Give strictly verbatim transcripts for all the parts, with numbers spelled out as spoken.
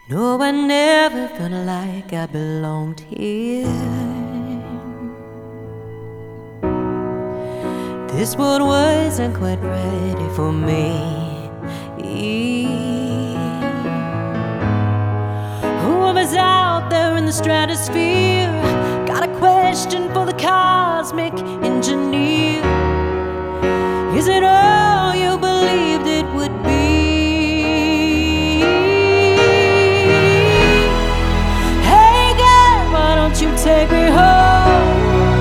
No, I never felt like I belonged here. This world wasn't quite ready for me. Whoever's out there in the stratosphere got a question for the cosmic engineer. Is it all you believed it would be? Hey God, why don't you take me home?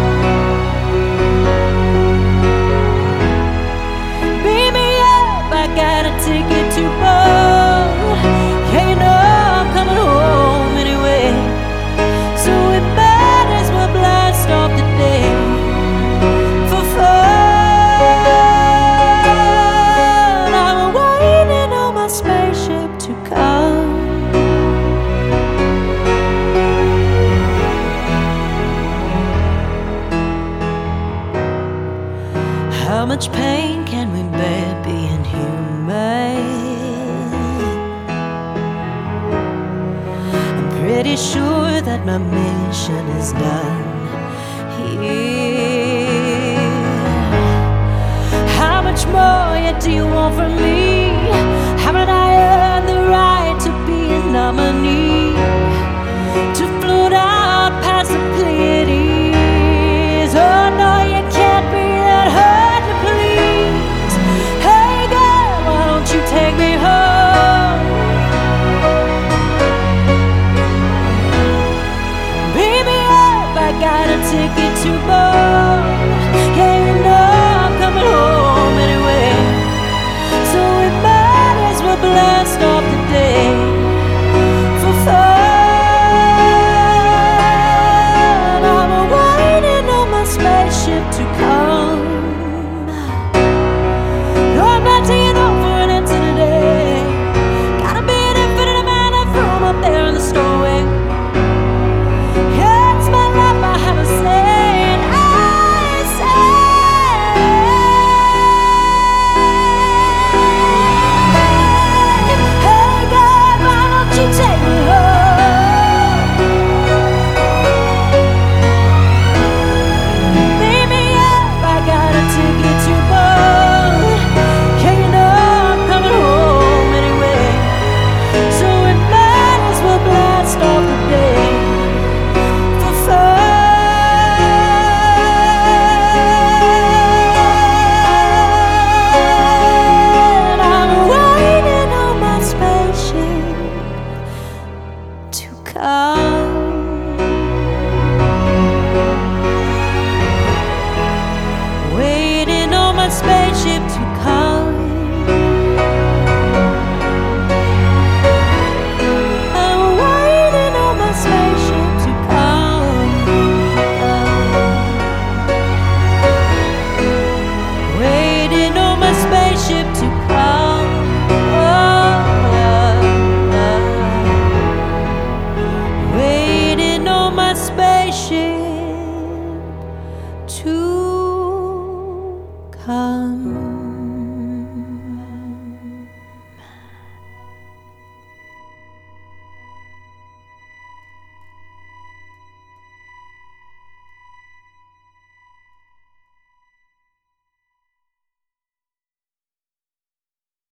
Beat me up, I got a ticket to Rome. Yeah, you know I'm coming home anyway, so we might as well blast off the day for fun. I'm waiting on my spaceship to come. How much pain can we bear being human? I'm pretty sure that my mission is done here. How much more yet do you want from me? Haven't I earned the right to be a nominee, to float out past the Pleiades? Oh no, you can't be that hard to please. Hey God, why don't you take me home? Beat me up, I got a ticket to Rome. Yeah, you know I'm coming home anyway, so we might as well blast off the day for fun. I'm waiting on my spaceship to come.